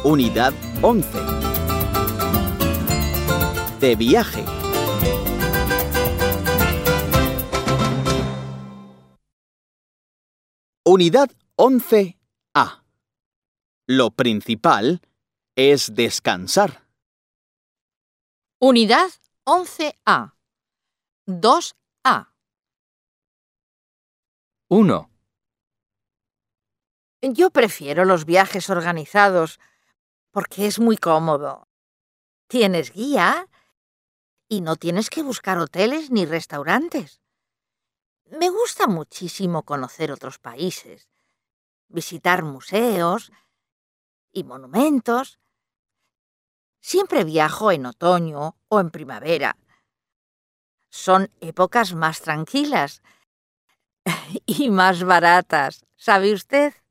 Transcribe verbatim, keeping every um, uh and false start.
Unidad once. De viaje. Unidad once A. Lo principal es descansar. Unidad once A. dos A. uno. Yo prefiero los viajes organizados porque es muy cómodo. Tienes guía y no tienes que buscar hoteles ni restaurantes. Me gusta muchísimo conocer otros países, visitar museos y monumentos. Siempre viajo en otoño o en primavera. Son épocas más tranquilas y más baratas, ¿sabe usted?